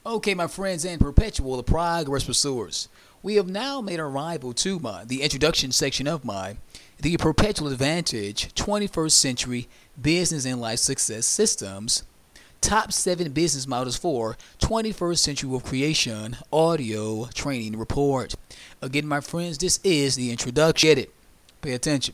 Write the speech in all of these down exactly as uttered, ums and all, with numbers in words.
Okay, my friends and perpetual progress pursuers, we have now made our arrival to my the introduction section of my the Perpetual Advantage twenty-first Century Business and Life Success Systems Top seven Business Models for twenty-first Century Wealth Creation Audio Training Report. Again, my friends, this is the introduction. Get it. Pay attention.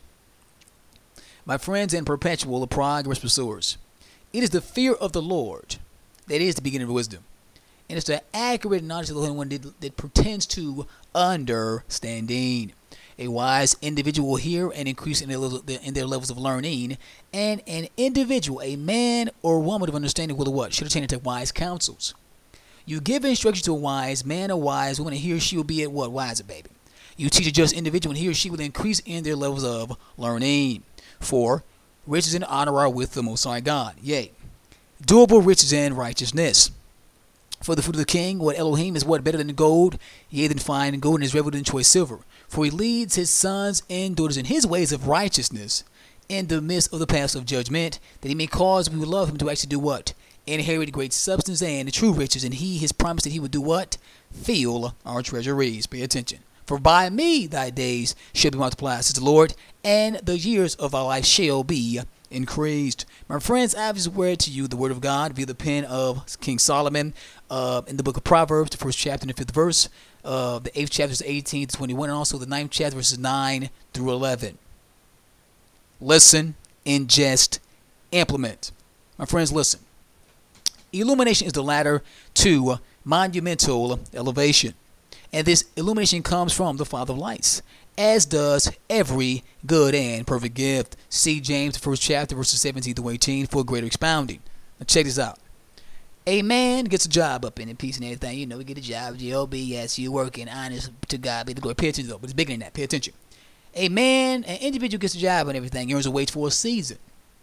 My friends and perpetual progress pursuers, it is the fear of the Lord that is the beginning of wisdom. And it's the accurate knowledge of the Holy One that, that pertains to understanding. A wise individual will hear and increase in their, in their levels of learning, and an individual, a man or woman of understanding, will what? Should attain to wise counsels. You give instruction to a wise man or wise woman, and he or she will be at what? Wiser, baby. You teach a just individual, and he or she will increase in their levels of learning. For riches and honor are with the Most High God. Yea, doable riches and righteousness. For the fruit of the king, what Elohim is what better than gold, yea than fine gold, and is revel than choice silver. For he leads his sons and daughters in his ways of righteousness, in the midst of the paths of judgment, that he may cause we who love him to actually do what? Inherit great substance and the true riches, and he has promised that he would do what? Fill our treasuries. Pay attention. For by me thy days shall be multiplied, says the Lord, and the years of thy life shall be increased. My friends, I have just read to you the word of God via the pen of King Solomon uh, in the book of Proverbs, the first chapter and the fifth verse, uh, the eighth chapter is eighteen to twenty-one, and also the ninth chapter verses nine through eleven. Listen, ingest, implement. My friends, listen. Illumination is the ladder to monumental elevation. And this illumination comes from the Father of Lights, as does every good and perfect gift. See James, the first chapter, verses seventeen to eighteen, for greater expounding. Now check this out. A man gets a job up in, in peace and everything. You know, we get a job, G O B, yes, you working, honest to God, be the glory. Pay attention, though, but it's bigger than that. Pay attention. A man, an individual gets a job and everything, earns a wage for a season.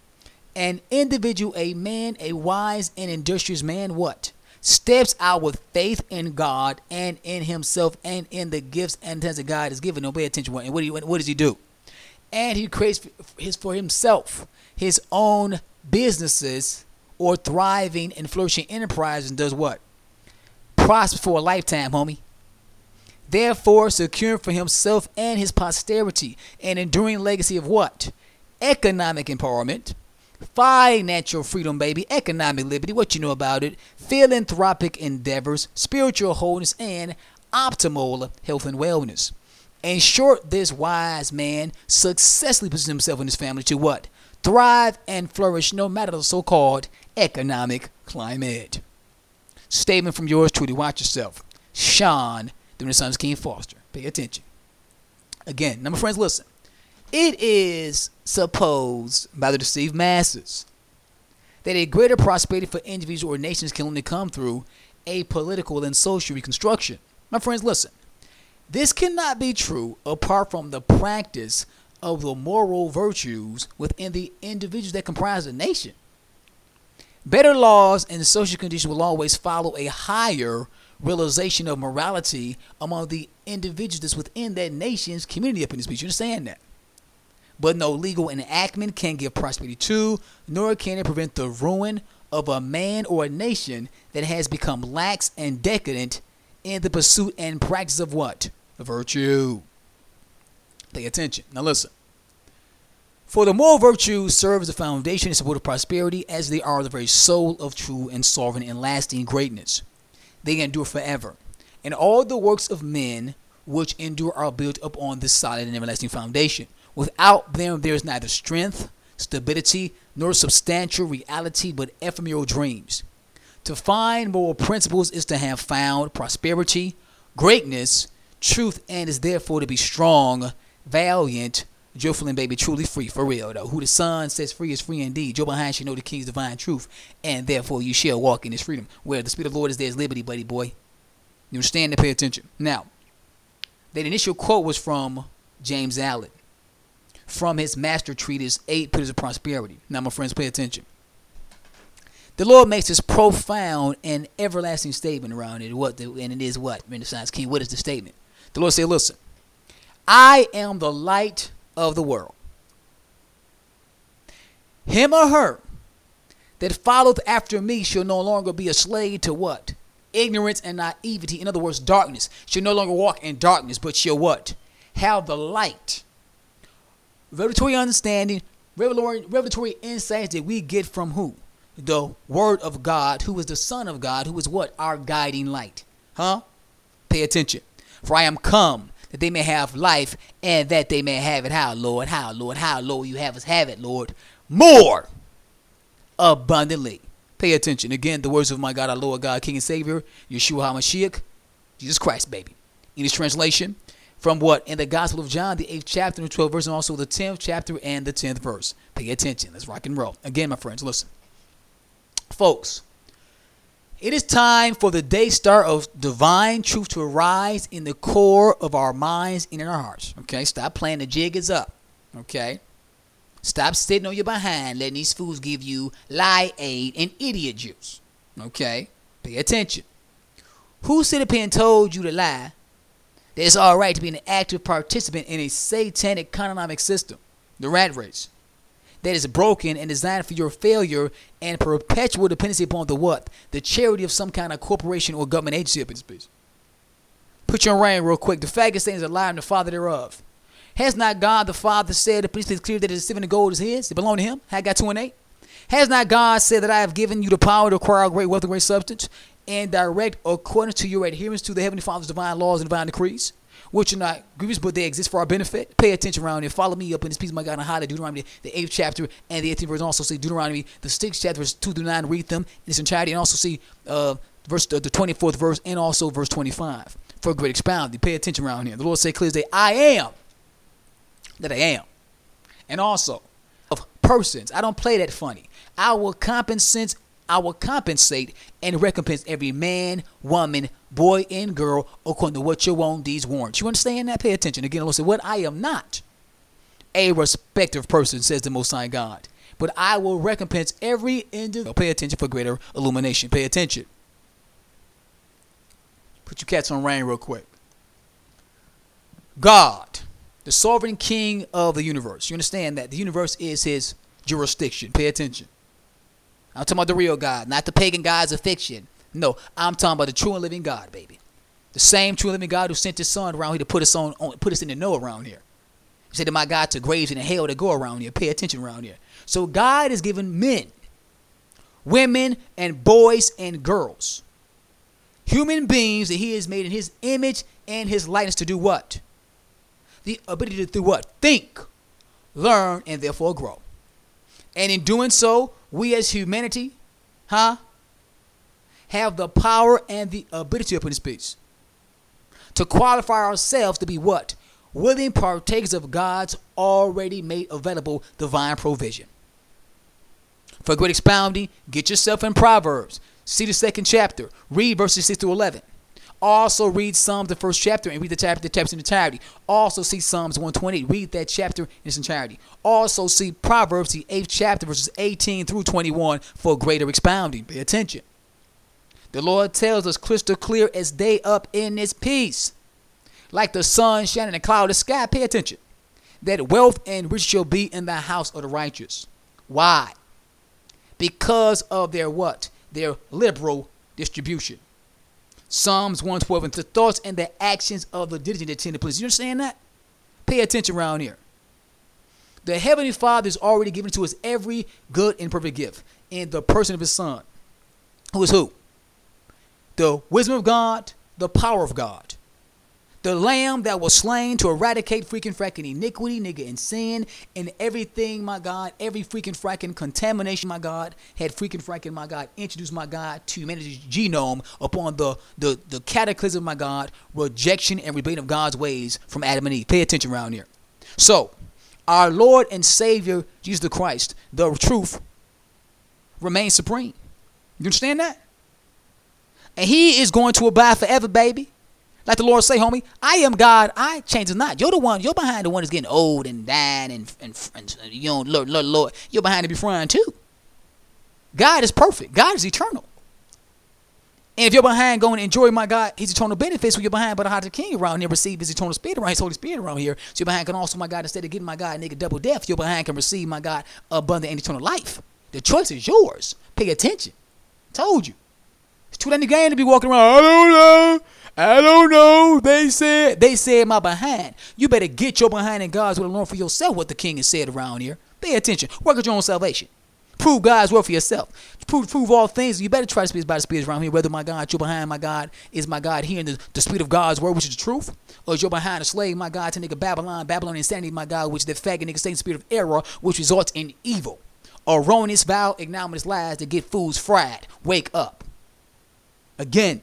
An individual, a man, a wise and industrious man, what? Steps out with faith in God and in himself and in the gifts and talents that God has given. Don't pay attention. And what, do you, what does he do? And he creates his for himself his own businesses or thriving and flourishing enterprises, and does what? Prosper for a lifetime, homie. Therefore, securing for himself and his posterity an enduring legacy of what? Economic empowerment, financial freedom, baby, economic liberty, what you know about it, philanthropic endeavors, spiritual wholeness, and optimal health and wellness. In short, this wise man successfully positions himself and his family to what? Thrive and flourish no matter the so-called economic climate. Statement from yours truly. Watch yourself. Sean, the Renaissance King Foster. Pay attention. Again, now my friends, listen. It is supposed by the deceived masses that a greater prosperity for individuals or nations can only come through a political and social reconstruction. My friends, listen. This cannot be true apart from the practice of the moral virtues within the individuals that comprise a nation. Better laws and social conditions will always follow a higher realization of morality among the individuals that's within that nation's community up in this speech. You understand that? But no legal enactment can give prosperity to, nor can it prevent the ruin of a man or a nation that has become lax and decadent in the pursuit and practice of what? Virtue. Pay attention. Now listen. For the moral virtues serve as the foundation and support of prosperity, as they are the very soul of true and sovereign and lasting greatness. They endure forever. And all the works of men which endure are built upon this solid and everlasting foundation. Without them, there is neither strength, stability, nor substantial reality, but ephemeral dreams. To find moral principles is to have found prosperity, greatness, truth, and is therefore to be strong, valiant, joyful, and baby, truly free, for real, though. Who the Son sets free is free indeed. Joe behind should know the King's divine truth, and therefore you shall walk in his freedom. Where the Spirit of the Lord is, there is liberty, buddy boy. You understand and pay attention. Now, that initial quote was from James Allen, from his master treatise, Eight Pillars of Prosperity. Now, my friends, pay attention. The Lord makes this profound and everlasting statement around it. What the, and it is what? Renaissance King, what is the statement? The Lord said, listen, I am the light of the world. Him or her that followeth after me shall no longer be a slave to what? ignorance and naivety. In other words, darkness. She'll no longer walk in darkness, but she'll what? Have the light. Revelatory understanding, revelatory, revelatory insights that we get from who? The Word of God, who is the Son of God, who is what? Our guiding light. Huh? Pay attention. For I am come that they may have life and that they may have it. How, Lord? How, Lord? How, Lord? You have us have it, Lord. More abundantly. Pay attention. Again, the words of my God, our Lord God, King and Savior, Yeshua HaMashiach, Jesus Christ, baby. In his translation, from what? In the Gospel of John, the eighth chapter and twelfth verse, and also the tenth chapter and the tenth verse. Pay attention. Let's rock and roll. Again, my friends, listen. Folks, it is time for the day star of divine truth to arise in the core of our minds and in our hearts. Okay, stop playing. The jig is up. Okay, stop sitting on your behind, letting these fools give you lie aid and idiot juice. Okay, pay attention. Who sit up here and told you to lie that it's all right to be an active participant in a satanic economic system, the rat race, that is broken and designed for your failure and perpetual dependency upon the what? The charity of some kind of corporation or government agency up in this piece. Put your rein real quick. The faggot Satan is alive and the father thereof. Has not God the Father said, the priest is clear that the silver and the gold is his? It belong to him? Haggai two and eight. Has not God said that I have given you the power to acquire great wealth and great substance and direct according to your adherence to the Heavenly Father's divine laws and divine decrees? Which are not grievous, but they exist for our benefit. Pay attention around here. Follow me up in this piece, my God, on how to Deuteronomy, the eighth chapter and the eighteenth verse. Also see Deuteronomy, the sixth chapter, verse two through nine. Read them in its entirety, and also see uh, verse the, the twenty-fourth verse and also verse twenty-five for a great expounding. Pay attention around here. The Lord said clear as day, I am that I am, and also of persons. I don't play that funny. I will compensate. I will compensate and recompense every man, woman, boy, and girl according to what your own deeds warrant. You understand that? Pay attention. Again, the Lord said, what? I am not a respective person, says the Most High God, but I will recompense every individual. Pay attention for greater illumination. Pay attention. Put your cats on rein real quick. God, the sovereign king of the universe. You understand that? The universe is his jurisdiction. Pay attention. I'm talking about the real God, not the pagan gods of fiction. No, I'm talking about the true and living God, baby. The same true and living God who sent his son around here to put us on, on put us in the know around here. He said to my God to graves in hell to go around here. Pay attention around here. So God has given men, women, and boys and girls, human beings that he has made in his image and his likeness to do what? The ability to do what? Think, learn, and therefore grow. And in doing so, we as humanity, huh, have the power and the ability up in this piece to qualify ourselves to be what? Willing partakers of God's already made available divine provision. For great expounding, get yourself in Proverbs. See the second chapter. Read verses six through eleven. Also read Psalms, the first chapter, and read the chapter, the chapter in entirety. Also see Psalms one twenty-eight. Read that chapter in its entirety. Also see Proverbs, the eighth chapter, verses eighteen through twenty-one for greater expounding. Pay attention. The Lord tells us crystal clear as day up in this piece, like the sun shining in a cloudless sky. Pay attention. That wealth and riches shall be in the house of the righteous. Why? Because of their what? Their liberal distribution. Psalms one twelve, and the thoughts and the actions of the diligent that tend to please. You understand that? Pay attention around here. The Heavenly Father is already given to us every good and perfect gift in the person of his Son. Who is who? The wisdom of God, the power of God. The lamb that was slain to eradicate freaking fracking iniquity, nigga, and sin, and everything, my God, every freaking fracking contamination, my God, had freaking fracking, my God, introduced, my God, to humanity's genome upon the, the, the cataclysm, my God, rejection and rebellion of God's ways from Adam and Eve. Pay attention around here. So, our Lord and Savior, Jesus the Christ, the truth, remains supreme. You understand that? And he is going to abide forever, baby. Like the Lord say, homie, I am God, I change not. You're the one, you're behind the one that's getting old and dying and, and, and you know, Lord, Lord, Lord, you're behind to be frying too. God is perfect. God is eternal. And if you're behind going to enjoy, my God, his eternal benefits, when you're behind but the king around here, receive his eternal spirit around, his Holy Spirit around here. So you're behind can also, my God, instead of getting, my God, nigga, double death, you're behind can receive, my God, abundant and eternal life. The choice is yours. Pay attention. Told you. Too late in the game to be walking around. I don't know. I don't know. They said. They said my behind. You better get your behind in God's will and learn for yourself what the king has said around here. Pay attention. Work at your own salvation. Prove God's word for yourself. Prove, prove all things. You better try to speak by the Spirit around here. Whether my God, your behind, my God, is my God hearing the, the Spirit of God's word, which is the truth, or is your behind a slave, my God, to nigga Babylon, Babylon insanity, my God, which is the faggot nigga Satan spirit of error, which results in evil. Erroneous vow, ignominious lies to get fools fried. Wake up. Again.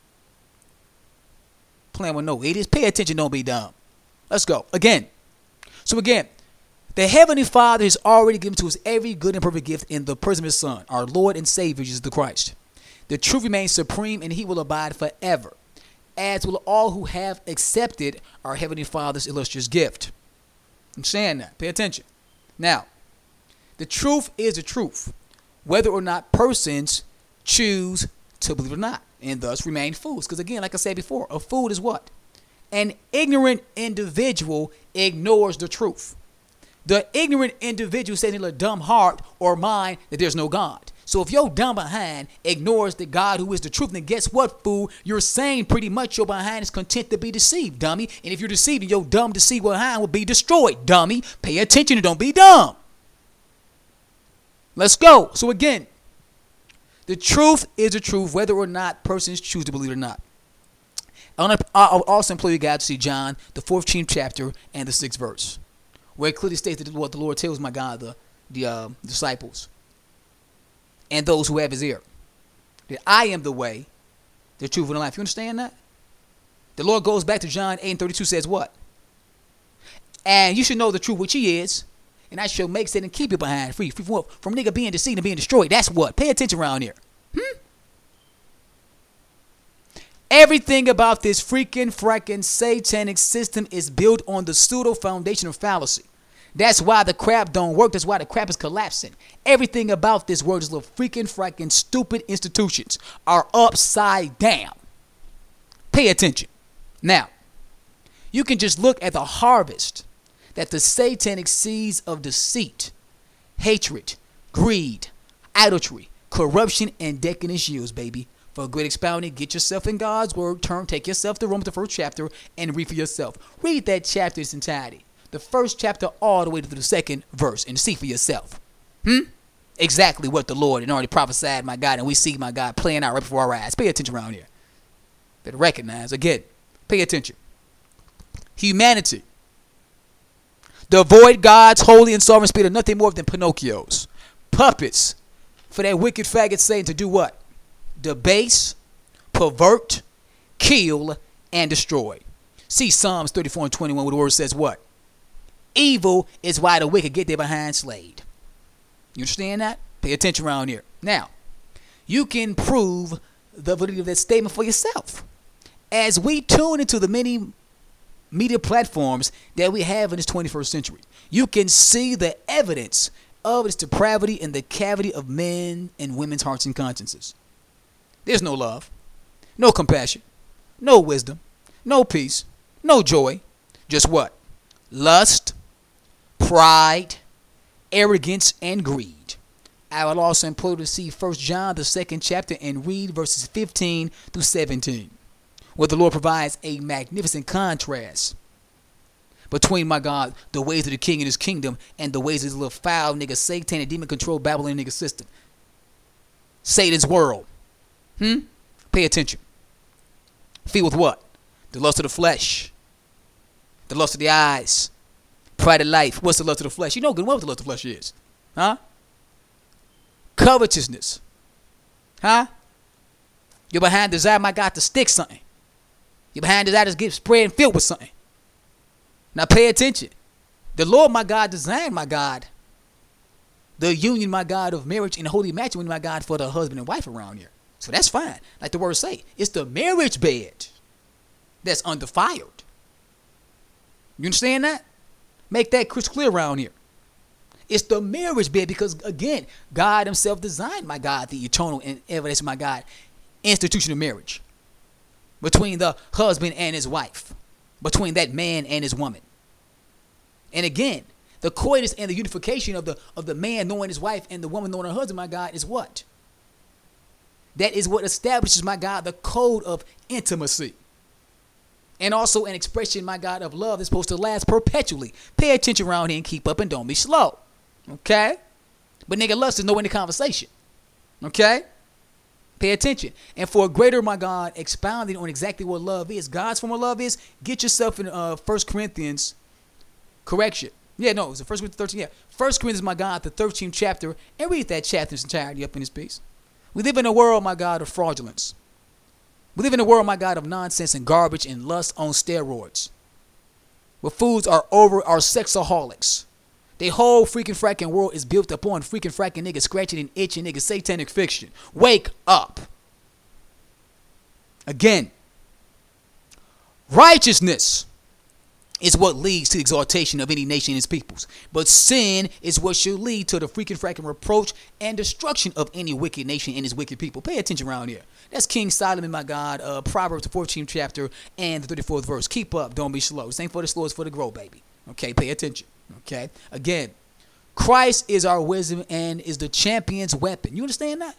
Playing with no idiots. Pay attention, don't be dumb. Let's go. Again. So again, the Heavenly Father has already given to us every good and perfect gift in the person of His Son, our Lord and Savior, Jesus the Christ. The truth remains supreme, and He will abide forever, as will all who have accepted our Heavenly Father's illustrious gift. I'm saying that. Pay attention. Now, the truth is the truth, whether or not persons choose to believe it or not, and thus remain fools. Because again, like I said before, a fool is what? An ignorant individual ignores the truth. The ignorant individual says in a dumb heart or mind that there's no God. So if your dumb behind ignores the God who is the truth, then guess what, fool? You're saying pretty much your behind is content to be deceived, dummy. And if you're deceived, then your dumb deceived behind will be destroyed, dummy. Pay attention and don't be dumb. Let's go. So again, the truth is the truth, whether or not persons choose to believe it or not. I'll also implore you guys to see John, the fourteenth chapter and the sixth verse, where it clearly states that what the Lord tells, my God, the, the uh, disciples and those who have His ear, that I am the way, the truth, and the life. You understand that? The Lord goes back to John eight and thirty-two, says what? And you should know the truth, which He is, and I shall make Satan keep you behind, free, free from, from nigga being deceived and being destroyed. That's what. Pay attention around here. Hmm? Everything about this freaking, fracking satanic system is built on the pseudo foundation of fallacy. That's why the crap don't work. That's why the crap is collapsing. Everything about this world, these little freaking, fracking, stupid institutions are upside down. Pay attention. Now, you can just look at the harvest that the satanic seeds of deceit, hatred, greed, idolatry, corruption, and decadence yields, baby. For a great expounding, get yourself in God's word, turn, take yourself to Romans, the first chapter, and read for yourself. Read that chapter in its entirety. The first chapter all the way to the second verse, and see for yourself. Hmm? Exactly what the Lord had already prophesied, my God, and we see, my God, playing out right before our eyes. Pay attention around here. Better recognize, again, pay attention. Humanity. Devoid God's holy and sovereign spirit are nothing more than Pinocchios. Puppets for that wicked faggot Satan to do what? Debase, pervert, kill, and destroy. See Psalms thirty-four and twenty-one where the word says what? Evil is why the wicked get their behind slayed. You understand that? Pay attention around here. Now, you can prove the validity of that statement for yourself. As we tune into the many media platforms that we have in this twenty-first century, you can see the evidence of its depravity in the cavity of men and women's hearts and consciences. There's no love, no compassion, no wisdom, no peace, no joy. Just what? Lust, pride, arrogance, and greed. I will also implore you to see First John, the second chapter, and read verses fifteen through seventeen, where the Lord provides a magnificent contrast between, my God, the ways of the king and his kingdom and the ways of this little foul nigga, satanic, demon-controlled Babylon nigga system. Satan's world. Hmm? Pay attention. Filled with what? The lust of the flesh. The lust of the eyes. Pride of life. What's the lust of the flesh? You know good well what the lust of the flesh is. Huh? Covetousness. Huh? You're behind desire, my God, to stick something. You're behind desire to get spread and filled with something. Now pay attention. The Lord, my God, designed, my God, the union, my God, of marriage and holy matrimony, my God, for the husband and wife around here. So that's fine. Like the words say, it's the marriage bed that's undefiled. You understand that? Make that crystal clear around here. It's the marriage bed because, again, God himself designed, my God, the eternal and everlasting, my God, institution of marriage between the husband and his wife, between that man and his woman. And again, the coitus and the unification of the of the man knowing his wife and the woman knowing her husband, my God, is what? That is what establishes, my God, the code of intimacy. And also an expression, my God, of love that's supposed to last perpetually. Pay attention around here and keep up and don't be slow. Okay? But nigga, lust is nowhere in the conversation. Okay? Pay attention. And for a greater, my God, expounding on exactly what love is, God's form of love is, get yourself in uh, First Corinthians, correction. Yeah, no, it was the First Corinthians thirteen. Yeah. First Corinthians, my God, the thirteenth chapter, and read that chapter in its entirety up in this piece. We live in a world, my God, of fraudulence. We live in a world, my God, of nonsense and garbage and lust on steroids. Where foods are over our sexaholics. The whole freaking fracking world is built upon freaking fracking niggas scratching and itching niggas satanic fiction. Wake up. Again, righteousness is what leads to the exaltation of any nation and its peoples. But sin is what should lead to the freaking fracking reproach and destruction of any wicked nation and its wicked people. Pay attention around here. That's King Solomon, my God, uh, Proverbs, the fourteenth chapter and the thirty-fourth verse. Keep up, don't be slow. This ain't for the slow, it's for the grow, baby. Okay, pay attention. Okay, again, Christ is our wisdom and is the champion's weapon. You understand that?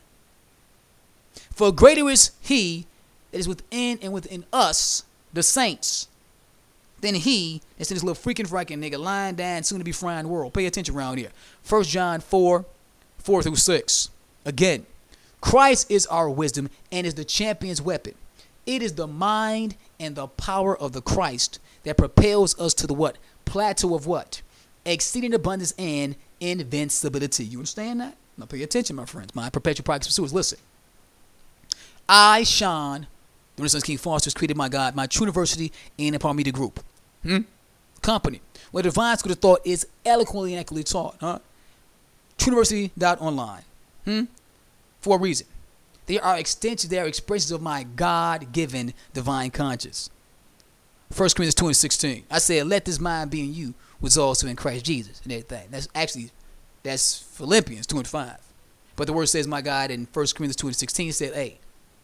For greater is he that is within and within us, the saints, than he that's in this little freaking fracking nigga lying down soon to be frying world. Pay attention around here. First John four, four through six. Again, Christ is our wisdom and is the champion's weapon. It is the mind and the power of the Christ that propels us to the what? Plateau of what? Exceeding abundance and invincibility. You understand that? Now pay attention, my friends. My perpetual progress pursuers. Listen. I, Sean, the Renaissance King Foster's created my God, my true university and upon media group. Hmm? Company. Where the divine school of thought is eloquently and accurately taught. Huh? True University dot online. Hmm? For a reason. They are extensions, they are expressions of my God-given divine conscience. First Corinthians two and sixteen. I said, let this mind be in you, was also in Christ Jesus and everything. That's actually, that's Philippians two and five. But the word says, my God, in First Corinthians two and sixteen, said, hey,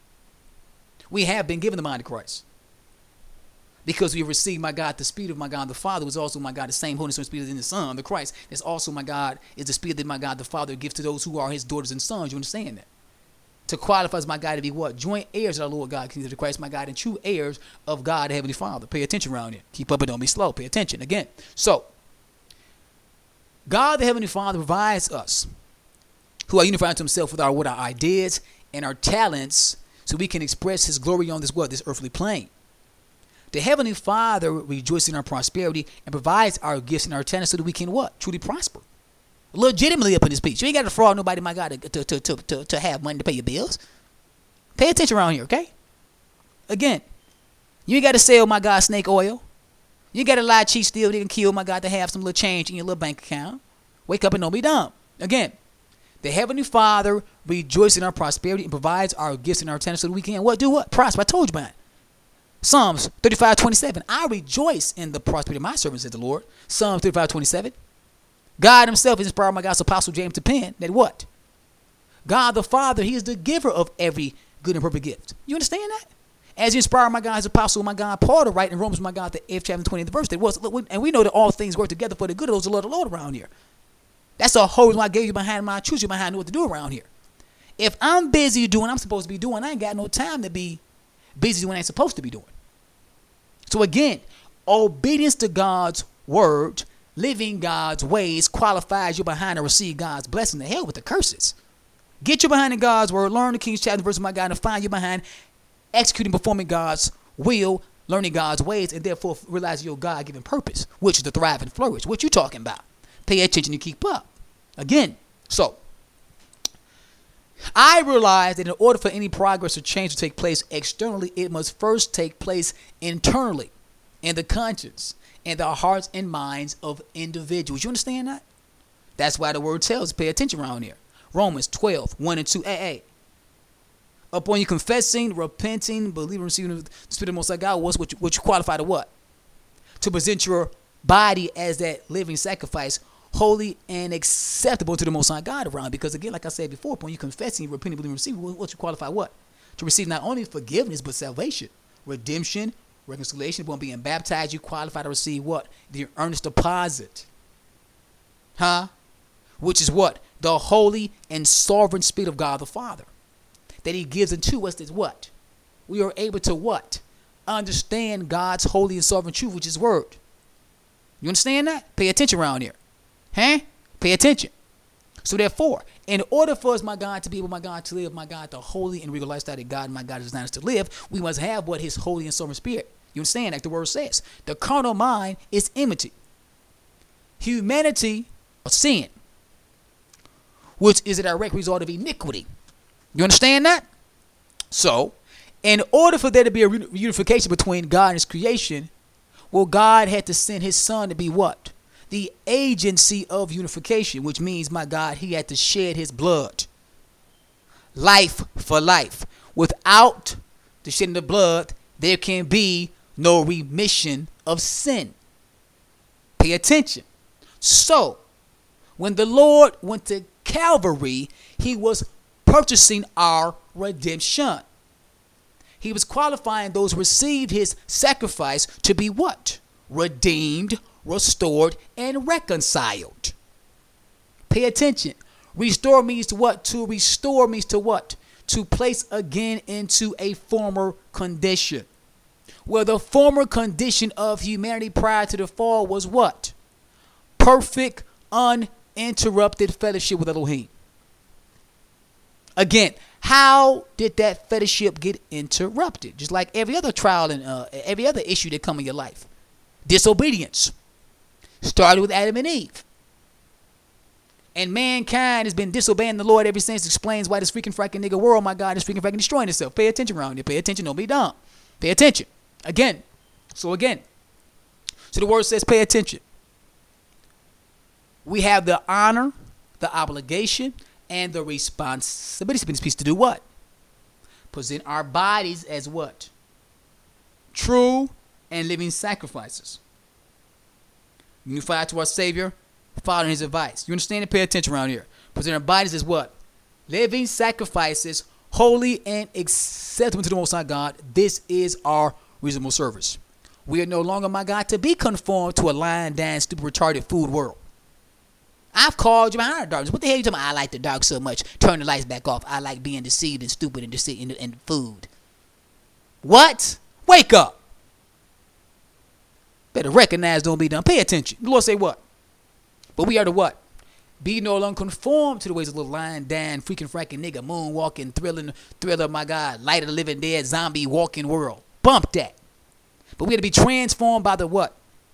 we have been given the mind of Christ. Because we have received, my God, the Spirit of my God, the Father, was also, my God, the same Holy Spirit in the Son, the Christ. That's also, my God, is the Spirit that, my God, the Father gives to those who are his daughters and sons. You understand that? To qualify as, my God, to be what? Joint heirs of our Lord God, King of Christ, my God, and true heirs of God, the Heavenly Father. Pay attention around here. Keep up and don't be slow. Pay attention. Again. So, God, the Heavenly Father, provides us who are unified to himself with our, with our ideas and our talents so we can express his glory on this what? This earthly plane. The Heavenly Father rejoices in our prosperity and provides our gifts and our talents so that we can what? Truly prosper. Legitimately up in this piece. You ain't got to fraud nobody, my God, to, to, to, to, to have money to pay your bills. Pay attention around here, okay? Again, you ain't got to sell, my God, snake oil. You ain't got to lie, cheat, steal, they can kill, my God, to have some little change in your little bank account. Wake up and don't be dumb. Again, the Heavenly Father rejoices in our prosperity and provides our gifts and our talents so that we can what? Do what? Prosper. I told you about it. Psalms thirty-five twenty-seven. I rejoice in the prosperity of my servants, said the Lord. Psalms thirty-five twenty-seven. God himself is inspired by God's apostle James to pen that what? God the Father, he is the giver of every good and perfect gift. You understand that? As he inspired my God, his apostle, my God, Paul to write in Romans, my God, the eighth chapter, twentieth verse. That was, and we know that all things work together for the good of those who love the Lord around here. That's the whole reason why I gave you behind my truth, you behind what to do around here. If I'm busy doing what I'm supposed to be doing, I ain't got no time to be busy doing what I ain't supposed to be doing. So again, obedience to God's word, living God's ways, qualifies you behind to receive God's blessing. The hell with the curses. Get you behind in God's word, learn the King's chapter verse of my God, and find you behind executing, performing God's will, learning God's ways, and therefore realize your God-given purpose, which is to thrive and flourish. What you talking about? Pay attention and keep up. Again, so I realize that in order for any progress or change to take place externally, it must first take place internally in the conscience and the hearts and minds of individuals. You understand that? That's why the word tells us, pay attention around here. Romans twelve, one and two. Hey, hey. Upon you confessing, repenting, believing, receiving the Spirit of the Most High God, what's what you, what you qualify to what? To present your body as that living sacrifice, holy and acceptable to the Most High God around. Because again, like I said before, when you confessing, repenting, believing, receiving, what you qualify what? To receive not only forgiveness, but salvation, redemption, reconciliation. When being baptized, you qualify to receive what? The earnest deposit. Huh? Which is what? The holy and sovereign Spirit of God the Father. that he gives unto us is what? We are able to what? Understand God's holy and sovereign truth, which is word. You understand that? Pay attention around here. Huh? Pay attention. So therefore, in order for us, my God, to be able, my God, to live, my God, the holy and regal lifestyle that God, my God, has designed us to live, we must have what? His holy and sovereign spirit. You understand? Like the word says. The carnal mind is enmity. Humanity of sin, which is a direct result of iniquity. You understand that? So, in order for there to be a unification between God and his creation, well, God had to send his son to be what? The agency of unification, which means, my God, he had to shed his blood. Life for life. Without the shedding of blood, there can be no remission of sin. Pay attention. So, when the Lord went to Calvary, he was purchasing our redemption. He was qualifying those who received his sacrifice to be what? Redeemed, restored, and reconciled. Pay attention. Restore means to what? To restore means to what? To place again into a former condition. Well, the former condition of humanity prior to the fall was what? Perfect, uninterrupted fellowship with Elohim. Again, how did that fellowship get interrupted? Just like every other trial and uh, every other issue that come in your life. Disobedience. Started with Adam and Eve. And mankind has been disobeying the Lord ever since. Explains why this freaking fracking nigga world, my God, is freaking fracking destroying itself. Pay attention around here. Pay attention. Don't be dumb. Pay attention. Again. So again. So the word says pay attention. We have the honor, the obligation, and the responsibility in this piece to do what? Present our bodies as what? True and living sacrifices. Unified to our Savior, following his advice. You understand it? Pay attention around here. Present our bodies as what? Living sacrifices, holy and acceptable to the Most High God. This is our reasonable service. We are no longer, my God, to be conformed to a lying, down, stupid, retarded food world. I've called you behind the darkness. What the hell are you talking about? I like the dark so much. Turn the lights back off. I like being deceived and stupid and deceived in, in food. What? Wake up. Better recognize, don't be done. Pay attention. The Lord say what? But we are to what? Be no longer conformed to the ways of little lying, down, freaking, fracking, nigga, moonwalking, thrilling, thriller, my God, light of the living dead, zombie walking world. Bump that. But we are to be transformed by the what?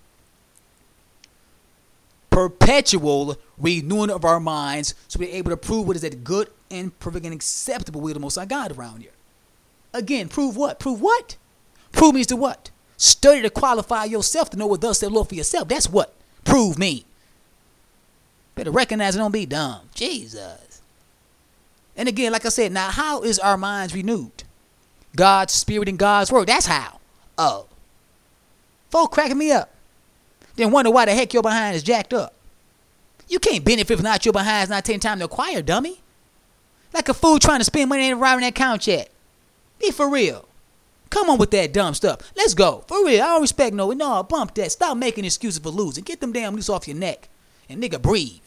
Perpetual renewing of our minds, so we're able to prove what is that good and perfect and acceptable will of the Most High God around here. Again, prove what? Prove what? Prove means to what? Study to qualify yourself to know what thus said the Lord for yourself. That's what prove me. Better recognize and don't be dumb. Jesus. And again, like I said, now how is our minds renewed? God's spirit and God's word. That's how. Oh. Folk cracking me up. Then wonder why the heck your behind is jacked up. You can't benefit from not your behind's not taking time to acquire, dummy. Like a fool trying to spend money and arriving at count yet. Be for real. Come on with that dumb stuff. Let's go. For real. I don't respect no. No, bump that. Stop making excuses for losing. Get them damn loose off your neck. And nigga, breathe.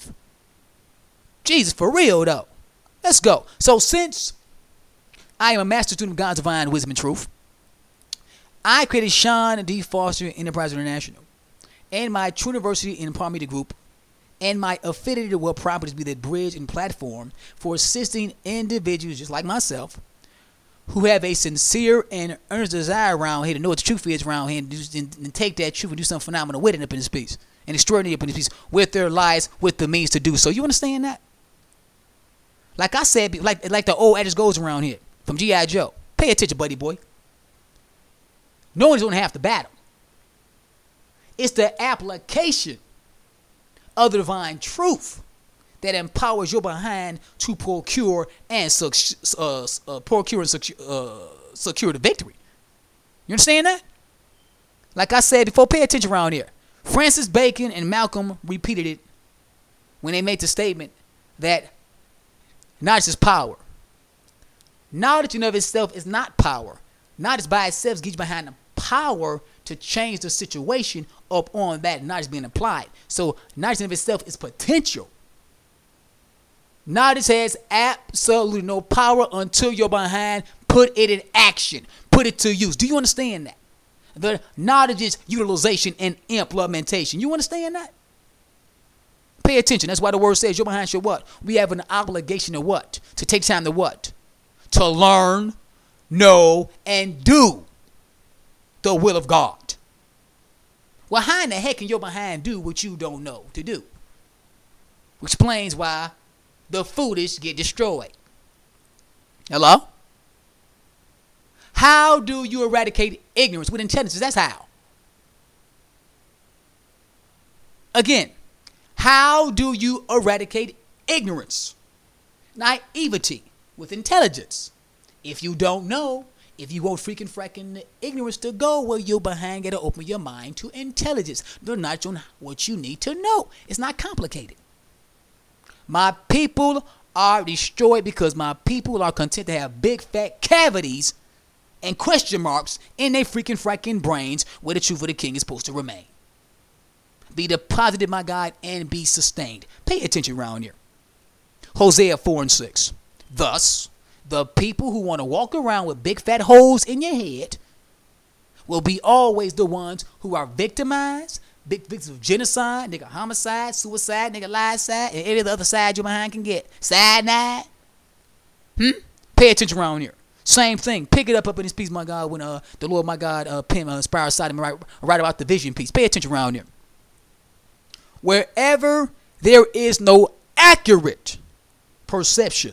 Jesus, for real though. Let's go. So since I am a master student of God's divine wisdom and truth, I created Sean D. Foster Enterprise International and my True University in Palm Media Group and my affiliated web properties be the bridge and platform for assisting individuals just like myself who have a sincere and earnest desire around here to know what the truth is around here and, do, and, and take that truth and do something phenomenal with it up in this piece and extraordinary up in this piece with their lives, with the means to do so. You understand that? Like I said, like, like the old adage goes around here from G I. Joe. Pay attention, buddy boy. No one's going to have to battle. It's the application of the divine truth that empowers your behind to procure and uh, uh, procure and secure, uh, secure the victory. You understand that? Like I said before, pay attention around here. Francis Bacon and Malcolm repeated it when they made the statement that knowledge is power. Knowledge in of itself is not power. Knowledge by itself gets behind the power to change the situation up on that knowledge being applied. So knowledge in of itself is potential. Knowledge has absolutely no power until you're behind. Put it in action. Put it to use. Do you understand that? The knowledge is utilization and implementation. You understand that? Pay attention. That's why the word says you're behind your what? We have an obligation to what? To take time to what? To learn, know, and do the will of God. Well, how in the heck can your behind do what you don't know to do? Which explains why the foolish get destroyed. Hello? How do you eradicate ignorance with intelligence? That's how. Again, how do you eradicate ignorance, naivety with intelligence? If you don't know, if you want freaking fracking ignorance to go, well, you're behind, gotta open your mind to intelligence. They're not on what you need to know. It's not complicated. My people are destroyed because my people are content to have big fat cavities and question marks in their freaking fracking brains where the truth of the king is supposed to remain. Be deposited, my God, and be sustained. Pay attention around here. Hosea four and six. Thus, the people who want to walk around with big fat holes in your head will be always the ones who are victimized, big victims of genocide, nigga homicide, suicide, nigga lies side, and any of the other side your behind can get. Side night. Hmm? Pay attention around here. Same thing. Pick it up up in this piece, my God, when uh the Lord, my God, uh, Pim, uh, inspired side of me right, right about the vision piece. Pay attention around here. Wherever there is no accurate perception.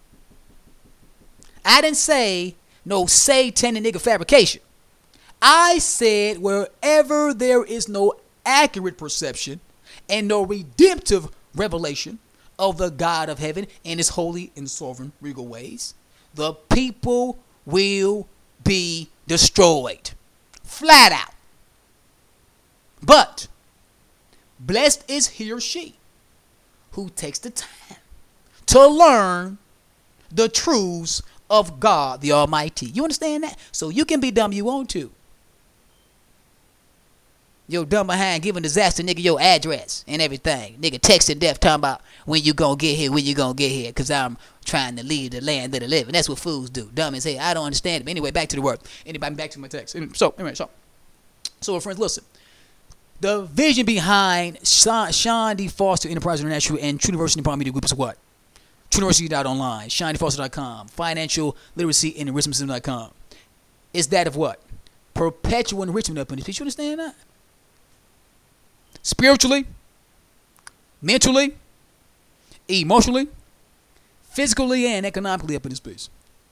I didn't say no satanic nigga fabrication. I said wherever there is no accurate perception and no redemptive revelation of the God of heaven and his holy and sovereign regal ways, the people will be destroyed. Flat out. But blessed is he or she who takes the time to learn the truths of God the Almighty. You understand that? So you can be dumb you want to. Yo, dumb behind giving disaster nigga your address and everything. Nigga texting death talking about when you gonna get here, when you gonna get here, because I'm trying to leave the land of the living. That's what fools do. Dumb as hell. I don't understand it. But anyway, back to the word. Anybody back to my text. So, anyway, so. So, friends, listen. The vision behind Sean, Sean D. Foster Enterprise International and True University Department Media Group is what? True University dot online, Sean D Foster dot com, Financial Literacy and Enrichment System dot com. Is that of what? Perpetual enrichment up in this piece. You understand that? Spiritually, mentally, emotionally, physically, and economically up in this piece.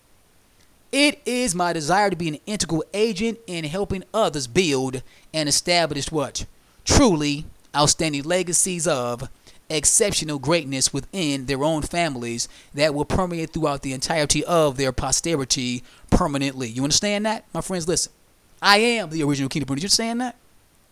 It is my desire to be an integral agent in helping others build and establish what? Truly outstanding legacies of exceptional greatness within their own families that will permeate throughout the entirety of their posterity permanently. You understand that? My friends, listen. I am the original Kingdom Prince. You understand that?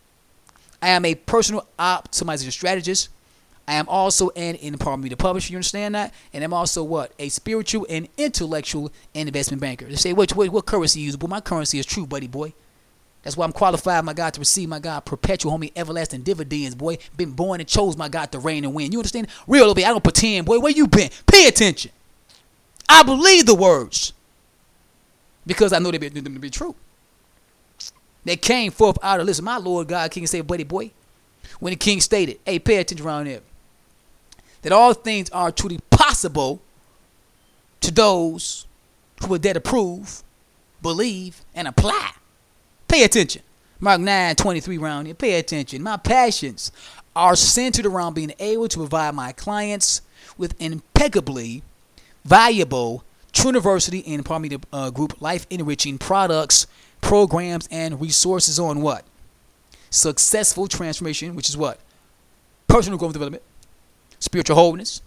I am a personal optimization strategist. I am also an empowerment media publisher. You understand that? And I'm also what? A spiritual and intellectual and investment banker. They say, what, what, what currency you use? But my currency is true, buddy boy. That's why I'm qualified, my God, to receive, my God, perpetual, homie, everlasting dividends, boy. Been born and chose, my God, to reign and win. You understand? Real little bit. I don't pretend, boy. Where you been? Pay attention. I believe the words because I know they be, them to be true. They came forth out of, listen, my Lord God, King, say, buddy boy, when the king stated, hey, pay attention around here, that all things are truly possible to those who are there to prove, believe, and apply. Pay attention. Mark nine twenty-three round here. Pay attention. My passions are centered around being able to provide my clients with impeccably valuable True University and Empowerment Media uh, Group life enriching products, programs, and resources on what? Successful transformation, which is what? Personal growth and development, spiritual wholeness,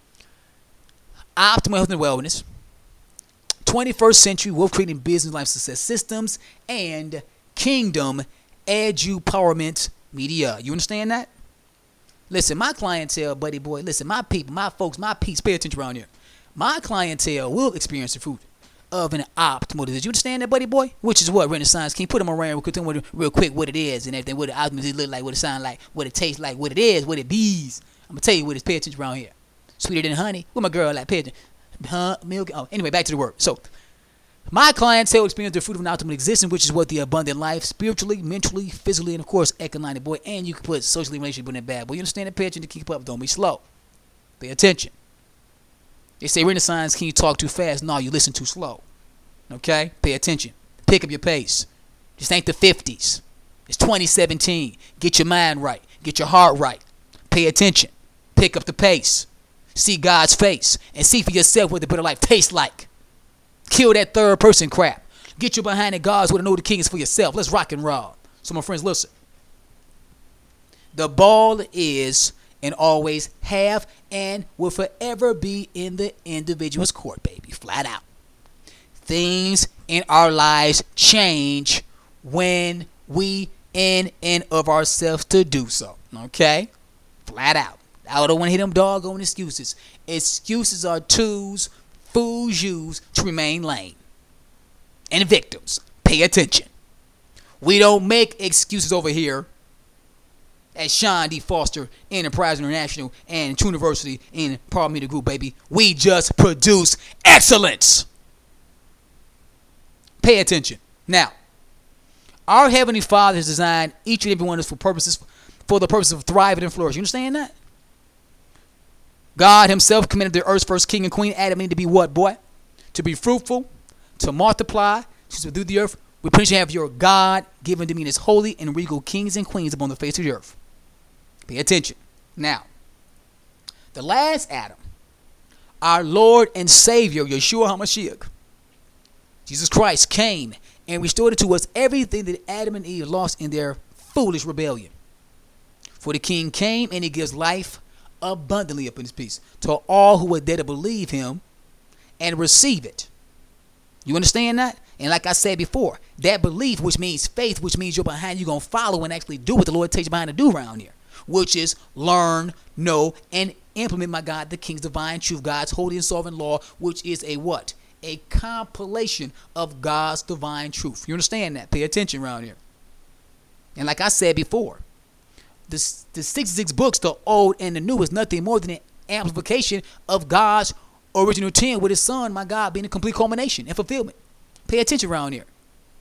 optimal health and wellness, twenty-first century wealth creating business life success systems, and kingdom edupowerment media. You understand that? Listen, my clientele, buddy boy, listen, my people, my folks, my peeps, pay attention around here. My clientele will experience the fruit of an optimal disease. You understand that, buddy boy? Which is what Renaissance King. Put them around real quick, tell them real quick what it is and everything, what it ultimately look like, what it sound like, what it tastes like, what it is, what it bees. I'm going to tell you what it is. Pay attention around here. Sweeter than honey. With my girl like pigeon. Huh? Milk. Oh, anyway, back to the word. So, my clientele experience the fruit of an optimal existence, which is what the abundant life, spiritually, mentally, physically, and of course, economically, boy. And you can put socially, relationship in that bad boy. You understand the pitch and to keep up. Don't be slow. Pay attention. They say Renaissance, can you talk too fast? No, you listen too slow. Okay? Pay attention. Pick up your pace. This ain't the fifties. It's twenty seventeen. Get your mind right. Get your heart right. Pay attention. Pick up the pace. See God's face. And see for yourself what the better life tastes like. Kill that third person crap. Get you behind the gods where to know the king is for yourself. Let's rock and roll. So my friends, listen. The ball is and always have and will forever be in the individual's court, baby. Flat out. Things in our lives change when we in and of ourselves to do so. Okay? Flat out. I don't want to hit them doggone excuses. Excuses are tools fools use to remain lame. And victims, pay attention. We don't make excuses over here at Sean D. Foster Enterprise International and True University in Power Media Group, baby. We just produce excellence. Pay attention. Now, our Heavenly Father has designed each and every one of us for purposes, for the purpose of thriving and flourishing. You understand that? God himself commanded the earth's first king and queen, Adam and Eve, to be what, boy? To be fruitful, to multiply, to subdue the earth. We pretty much have your God-given dominion as holy and regal kings and queens upon the face of the earth. Pay attention. Now, the last Adam, our Lord and Savior, Yeshua HaMashiach, Jesus Christ, came and restored to us everything that Adam and Eve lost in their foolish rebellion. For the king came and he gives life abundantly up in his peace to all who are there to believe him and receive it. You understand that? And like I said before, that belief, which means faith, which means you're behind, you're going to follow and actually do what the Lord takes you behind to do around here, which is learn, know, and implement, my God, the King's divine truth, God's holy and sovereign law, which is a what? A compilation of God's divine truth. You understand that? Pay attention around here. And like I said before, the, the sixty-six books, the old and the new, is nothing more than an amplification of God's original ten with his son, my God, being a complete culmination and fulfillment. Pay attention around here.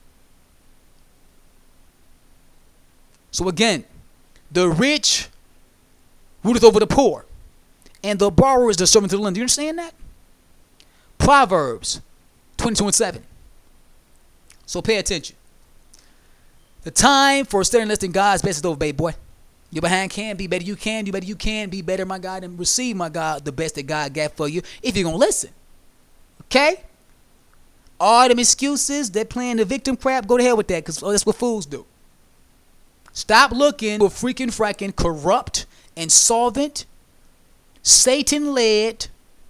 So again, the rich ruleth over the poor, and the borrower is the servant to the lender. You understand that? Proverbs twenty-two and seven. So pay attention. The time for studying less than God's best is over, baby boy. Your behind can be better. You can do better. You can be better, my God, and receive, my God, the best that God got for you if you're going to listen. Okay? All them excuses, they're playing the victim crap, go to hell with that, because oh, that's what fools do. Stop looking for freaking fracking corrupt, insolvent, Satan-led,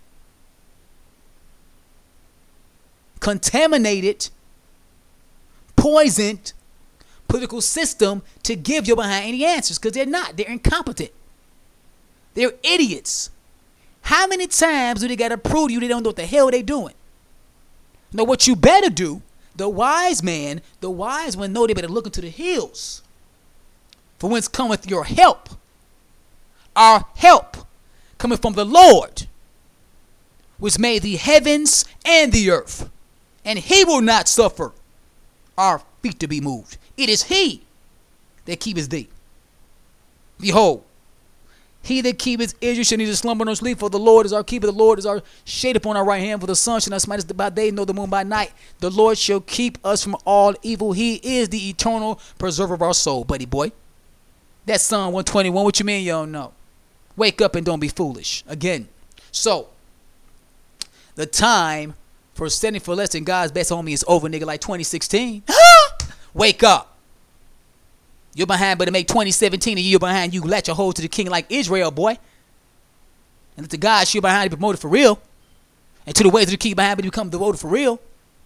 contaminated, poisoned political system to give you behind any answers, because they're not. They're incompetent. They're idiots. How many times do they got to prove to you they don't know what the hell they doing? Now, what you better do, the wise man, the wise one know they better look into the hills. For whence cometh your help? Our help cometh from the Lord, which made the heavens and the earth. And he will not suffer our feet to be moved. It is he that keepeth thee. Behold, he that keepeth Israel shall neither slumber nor sleep, for the Lord is our keeper. The Lord is our shade upon our right hand, for the sun shall not smite us by day, nor the moon by night. The Lord shall keep us from all evil. He is the eternal preserver of our soul, buddy boy. That's Psalm one twenty-one. What you mean you don't know? Wake up and don't be foolish. Again. So, the time for standing for less than God's best, homie, is over, nigga, like twenty sixteen. Wake up. You're behind, but to make twenty seventeen a year behind, you latch your hold to the king like Israel, boy. And let the God you're behind be promoted for real. And to the ways of the king behind, but become devoted for real.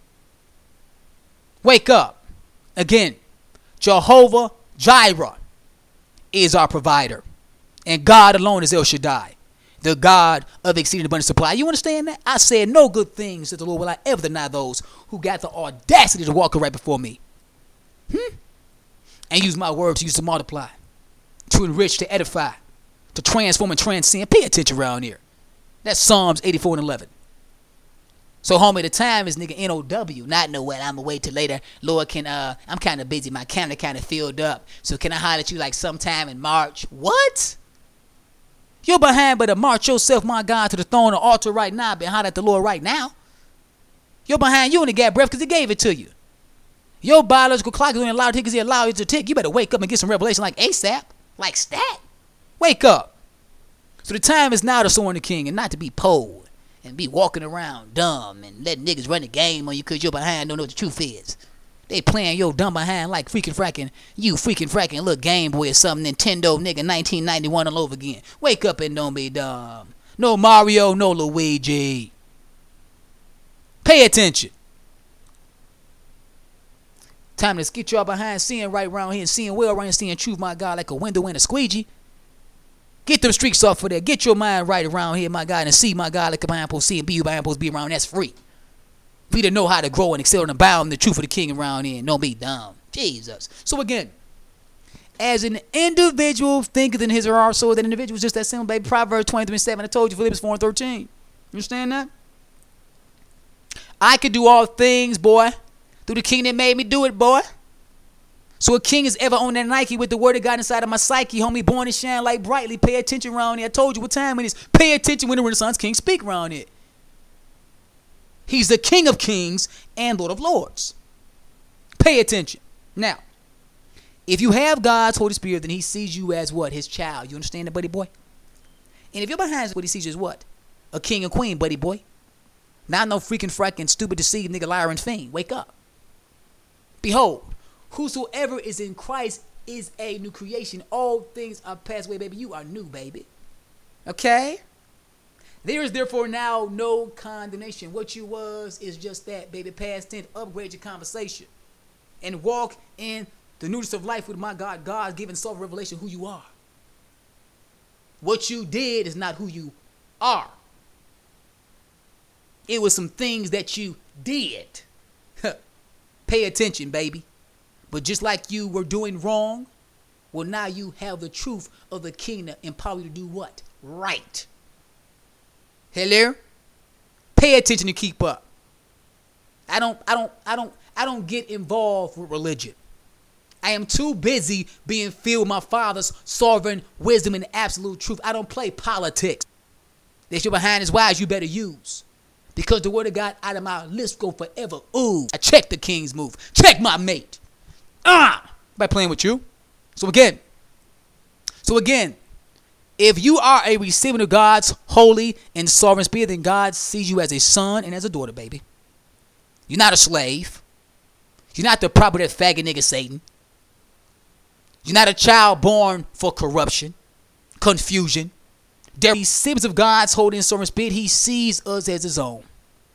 Wake up. Again, Jehovah Jireh is our provider. And God alone is El Shaddai, the God of exceeding abundant supply. You understand that? I said no good things that the Lord will I ever deny those who got the audacity to walk right before me. Hmm? And use my words to use to multiply, to enrich, to edify, to transform and transcend. Pay attention around here. That's Psalms eighty-four and eleven. So, homie, the time is nigga N O W. Not know what. I'm going to wait till later. Lord, can, uh, I'm kind of busy. My calendar kind of filled up. So, can I holler at you like sometime in March? What? You're behind, but to march yourself, my God, to the throne of the altar right now, behind at the Lord right now. You're behind. You only got breath because he gave it to you. Your biological clock is only allowed to tick because he allowed it to tick. You better wake up and get some revelation like ASAP. Like stat. Wake up. So, the time is now to soar the king and not to be polled. And be walking around dumb and letting niggas run the game on you because you're behind, don't know what the truth is. They playing your dumb behind like freaking fracking, you freaking fracking little Game Boy or something, Nintendo nigga nineteen ninety-one all over again. Wake up and don't be dumb. No Mario, no Luigi. Pay attention. Time to get y'all behind seeing right around here and seeing well around here, seeing truth, my God, like a window in a squeegee. Get them streaks off of there. Get your mind right around here, my God, and see, my God, like a behind post see and be you behind post be around. That's free. For you to know how to grow and excel and abound in the truth of the king around here. And don't be dumb. Jesus. So again, as an individual thinketh in his or her soul, that individual is just that simple, baby. Proverbs twenty-three and seven. I told you, Philippians four and thirteen. You understand that? I could do all things, boy, through the king that made me do it, boy. So a king is ever on that Nike with the word of God inside of my psyche, homie, born to shine light brightly. Pay attention around here. I told you what time it is. Pay attention when the Renaissance King speak around here. He's the King of Kings and Lord of Lords. Pay attention. Now, if you have God's Holy Spirit, then he sees you as what? His child. You understand that, buddy boy? And if you're behind what he sees you as what? A king and queen, buddy boy. Not no freaking fracking stupid deceived nigga liar and fiend. Wake up. Behold. Whosoever is in Christ is a new creation. All things are passed away, baby. You are new, baby. Okay? There is therefore now no condemnation. What you was is just that, baby. Past tense. Upgrade your conversation. And walk in the newness of life with my God. God's given self-revelation who you are. What you did is not who you are. It was some things that you did. Pay attention, baby. But just like you were doing wrong, well, now you have the truth of the kingdom empower you to do what? Right. Hello? Pay attention to keep up. I don't, I don't, I don't, I don't get involved with religion. I am too busy being filled with my Father's sovereign wisdom and absolute truth. I don't play politics. That you're behind is wise, you better use. Because the word of God out of my lips go forever. Ooh, I check the king's move. Check my mate. Ah, by playing with you. So again, so again, if you are a recipient of God's holy and sovereign spirit, then God sees you as a son and as a daughter, baby. You're not a slave. You're not the property of that faggot nigga Satan. You're not a child born for corruption, confusion. They're recipients of God's holy and sovereign spirit. He sees us as his own.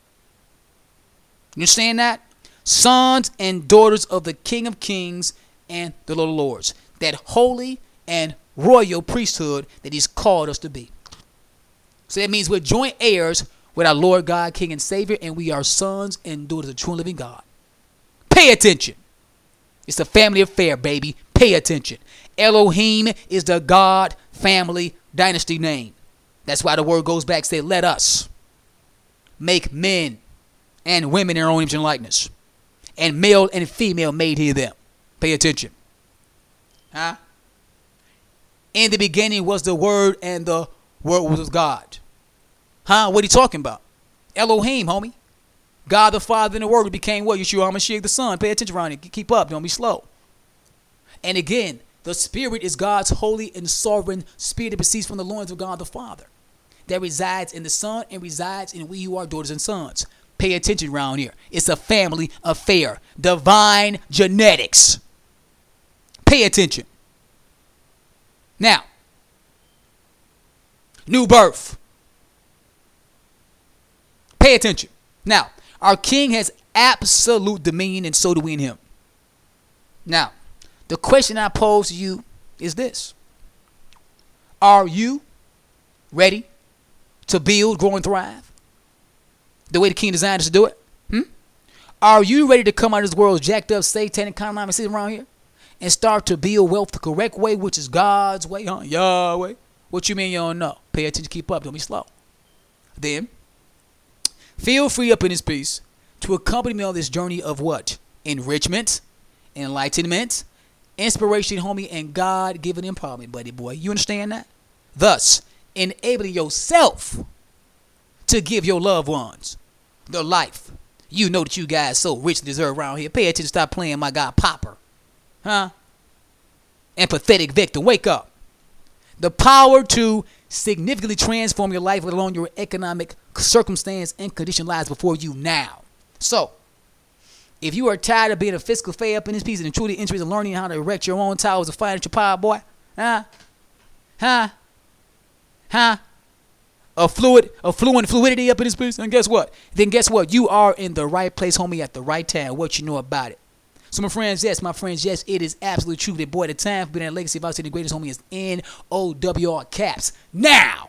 You understand that? Sons and daughters of the King of Kings and the Lord of Lords. That holy and royal priesthood that he's called us to be. So that means we're joint heirs with our Lord God, King and Savior, and we are sons and daughters of the true and living God. Pay attention. It's a family affair, baby. Pay attention. Elohim is the God family dynasty name. That's why the word goes back and says, let us make men and women in our own image and likeness. And male and female made he them. Pay attention. Huh? In the beginning was the word, and the word was God. Huh? What are you talking about? Elohim, homie. God the Father and the Word became what? Yeshua HaMashiach the Son. Pay attention around it. Keep up. Don't be slow. And again, the Spirit is God's holy and sovereign spirit that proceeds from the loins of God the Father. That resides in the Son and resides in we who are daughters and sons. Pay attention around here. It's a family affair. Divine genetics. Pay attention. Now, new birth. Pay attention. Now, our King has absolute dominion, and so do we in him. Now, the question I pose to you is this. Are you ready to build, grow, and thrive the way the King designed us to do it? Hmm? Are you ready to come out of this world jacked up, satanic, common system around here and start to build wealth the correct way, which is God's way, huh? Yahweh. What you mean you don't know? Pay attention, keep up, don't be slow. then feel free up in this piece to accompany me on this journey of what? Enrichment, enlightenment, inspiration, homie, and God-given empowerment, buddy boy. You understand that? Thus, enabling yourself to give your loved ones the life you know that you guys so richly deserve around here. Pay attention, stop playing my guy Popper. Huh? Empathetic victim, wake up. The power to significantly transform your life, let alone your economic circumstance and condition, lies before you now. So, if you are tired of being a fiscal fay up in this piece and truly interested in learning how to erect your own towers of financial power, boy, huh? Huh? Huh? A fluid, a fluent fluidity up in this piece, and guess what? Then guess what? You are in the right place, homie, at the right time. What you know about it? So, my friends, yes, my friends, yes, it is absolutely true that, boy, the time for being a legacy of our city, the greatest, homie, is N O W R caps. Now!